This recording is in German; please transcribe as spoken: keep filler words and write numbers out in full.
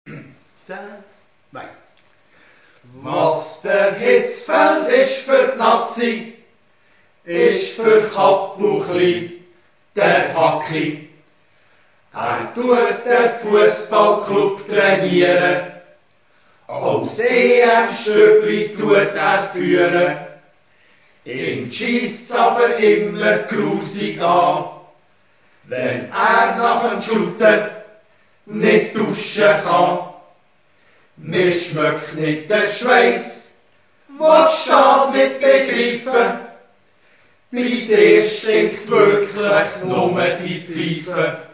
zehn, nein. Was der Hitzfeld ist für die Nazi, ist für Kappuchli der Hacki. Er tut den Fußballclub trainieren, aus E M-Stübli tut er führen. Ihm schiesst's aber immer grusig an, wenn er nach dem Shooten nicht duschen kann. Mir schmeckt nicht der Schweiß, willst du das nicht begreifen? Bei dir stinkt wirklich nur die Pfeife.